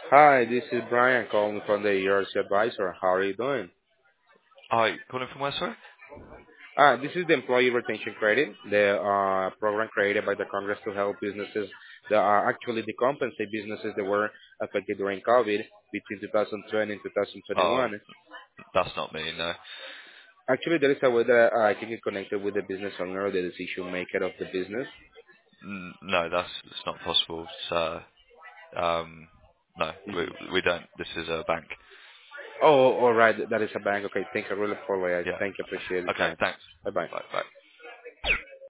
Hi, this is Brian calling from the ERC Advisor. How are you doing? Hi, calling from where, sorry? This is the Employee Retention Credit, the program created by the Congress to help businesses that are actually to compensate businesses that were affected during COVID between 2020 and Oh, 2021. that's not me, no. Actually, there is a way that I can get connected with the business owner or the decision maker of the business. No, that's it's not possible. So, no, we hmm we don't. This is a bank. Oh, all right. That is a bank. Okay, thank you. I really apologize. Yeah. Thank you. Appreciate the Okay, time. thanks. Bye-bye. Bye, bye.